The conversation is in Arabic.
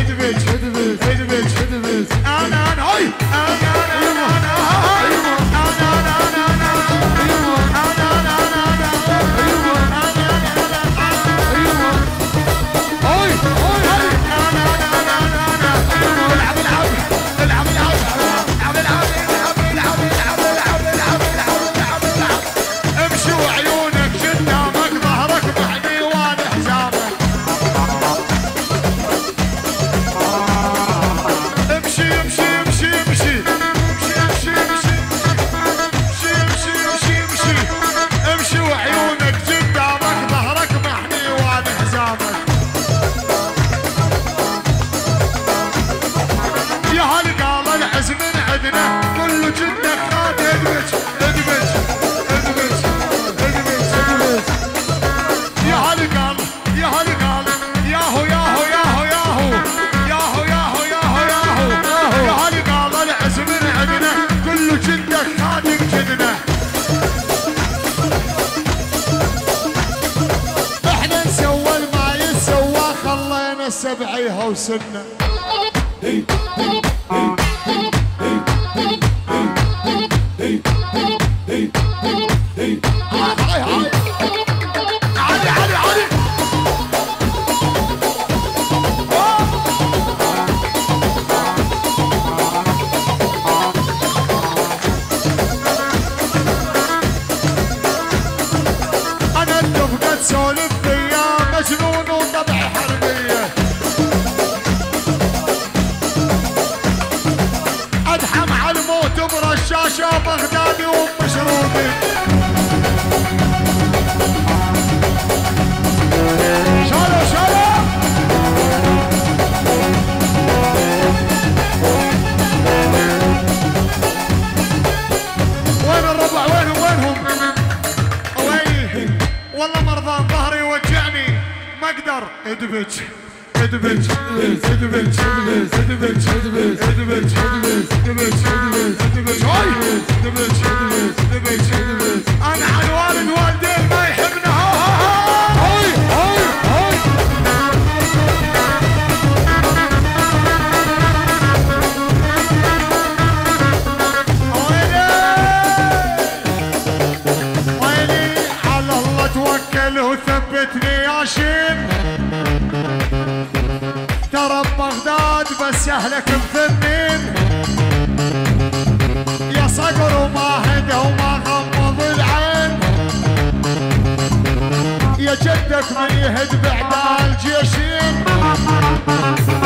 سبعيها وسنة أنا الدفقة تسولف فيا مجنون وطبع حربية أدحم على الموت برشاشة بغدادي ومشروبي شالو شالو وين الربع وينهم والله مرضان ظهري يوجعني ما اقدر ادبج ادبج ادبج ادبج ادبج ادبج ادبج ادبج ادبج انا عن والد والدين ما يحبنا هاي هاي هاي ويلي على الله توكل وثبتني يا شين ترى بغداد بس اهلك مثمين يا صقر وما هدى وما غمض العين يا جدك من يهد بعد الجيشين